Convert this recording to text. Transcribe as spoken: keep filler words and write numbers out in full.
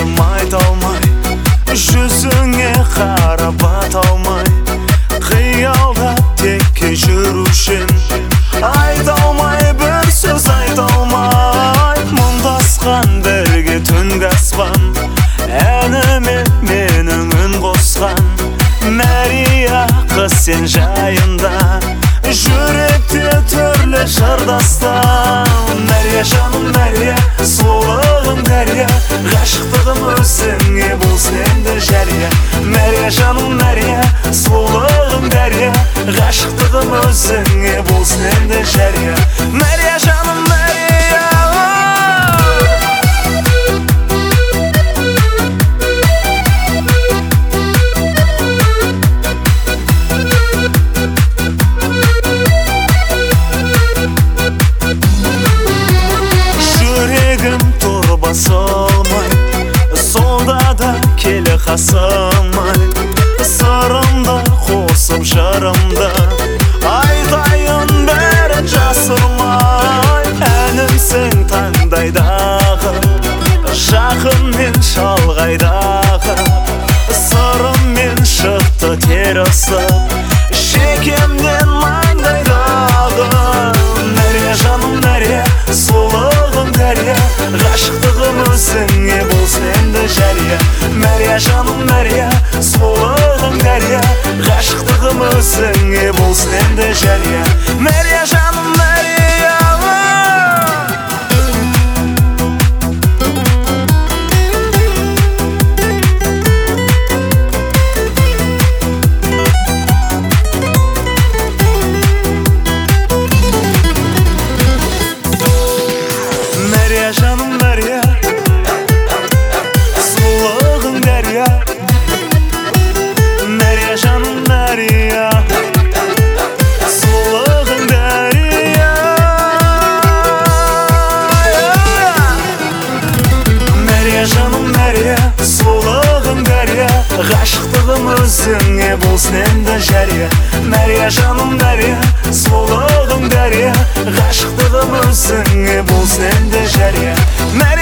әнім айта алмай, жүзіңе қарап бата алмай, қиялда текке жүрушен, айта алмай, бір сөз айта алмай, мұңдасқан бірге түнгі аспан, әніме менің үн қосқан, Мәрия қыз сен жайында, жүректе түрлі жырдастан. Мәрия жаным Мәрия, сұлулығым Дәрия, ғашықтығым өзіңе болсын енді жария. Мәрия жаным Мәрия, сұлулығым Дәрия, ғашықтығым өзіңе болсын енді жария. Мәрия жаным Мәрия, басылмай, солда да келі қасымай, сырымды қосып жырымды, айтайын бәрін жасырмай. Әнімсің таңдайдағы, жақын мен шалғайдағы, сырыммен шықты тер ысып, шекемнен маңдайдағы. Мәрия жаным Мәрия, сұлулығым Дәрия, ғашықтығым өзіңе болсын енді жария. Мәрия жаным Мәрия, сұлулығым Дәрия, ғашықтығым өзіңе болсын енді жария. Мәрия жаным Мәрия, Мәрия жаным Мәрия, сұлулығым Дәрия. Мәрия жаным Мәрия, сұлулығым Дәрия. Мәрия жаным Мәрия, сұлулығым Дәрия, ғашықтығым өзіңе болсын енді жария. Мәрия жаным Мәрия, сұлулығым Дәрия, ғашықтығым өзіңе болсын енді жария.